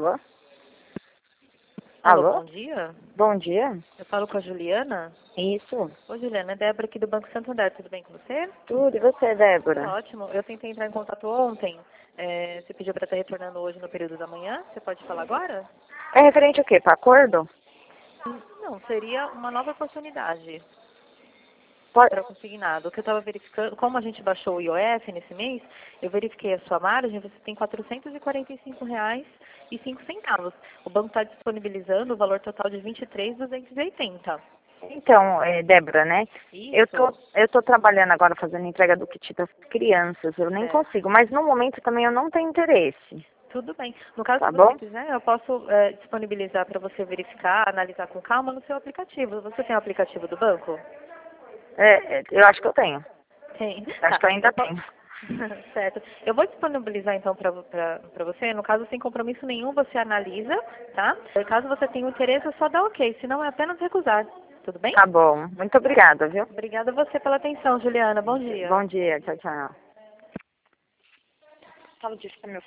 Alô? Alô, Alô? bom dia. Bom dia. Eu falo com a Juliana. Isso. Oi, Juliana, é Débora aqui do Banco Santander. Tudo bem com você? Tudo. E você, Tudo Débora? ótimo. Eu tentei entrar em contato ontem. Você pediu para estar retornando hoje no período da manhã. Você pode falar agora? É referente ao quê? Para acordo? Não, seria uma nova oportunidade Pode... para consignado. O que eu estava verificando, como a gente baixou o IOF nesse mês, eu verifiquei a sua margem, você tem R$ 445,05. O banco está disponibilizando o valor total de 23.280. Então, Débora, né? Eu Isso. tô, eu tô trabalhando agora fazendo entrega do kit das crianças. Eu nem Certo. consigo, mas no momento também eu não tenho interesse. Tudo bem. No caso, Tá se você bom? quiser, eu posso disponibilizar para você verificar, analisar com calma no seu aplicativo. Você tem o aplicativo do banco? Eu acho que eu tenho. Tem. Acho Tá. que eu ainda tenho. Certo. Eu vou disponibilizar então para você, no caso sem compromisso nenhum, você analisa, tá? Caso você tenha interesse, é só dar ok, senão é apenas recusar. Tudo bem? Tá bom. Muito obrigada, viu? Obrigada a você pela atenção, Juliana. Bom dia. Bom dia. Tchau, tchau. Fala disso pro meu